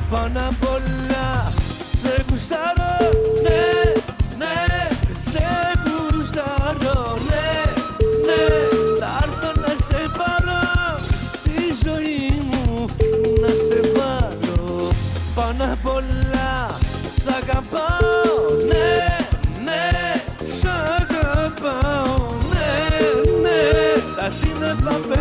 Πάνω απ' όλα σε γουστάρω, ναι, ναι, σε γουστάρω, ναι, ναι. Θα έρθω να σε πάρω στη ζωή μου, να σε βάλω. Πάνω απ' όλα σ' αγαπάω, ναι, ναι, σ' αγαπάω, ναι, ναι. Τα σύννεφα